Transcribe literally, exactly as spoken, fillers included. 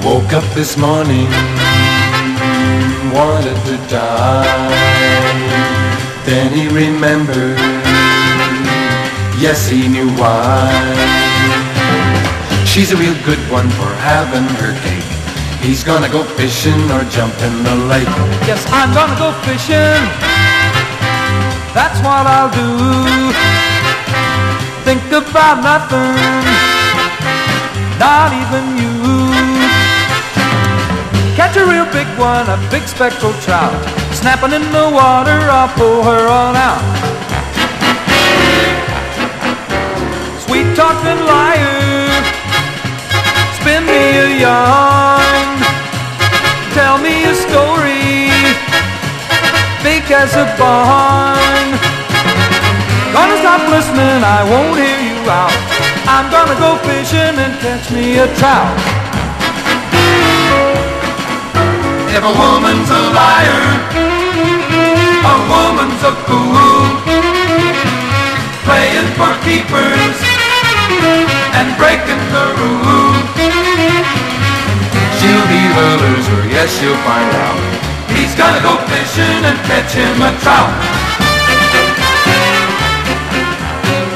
Woke up this morning, wanted to die. Then he remembered, yes, he knew why. She's a real good one for having her cake. He's gonna go fishing or jump in the lake. Yes, I'm gonna go fishing, that's what I'll do. Think about nothing, not even you. Catch a real big one, a big speckled trout, snapping in the water, I'll pull her on out. Sweet talking liar, spin me a yarn, tell me a story, big as a barn. Gonna stop listening, I won't hear you out. I'm gonna go fishing and catch me a trout. If a woman's a liar, a woman's a fool, playing for keepers and breaking the rules. She'll be the loser, yes, you'll find out. He's gonna go fishing and catch him a trout.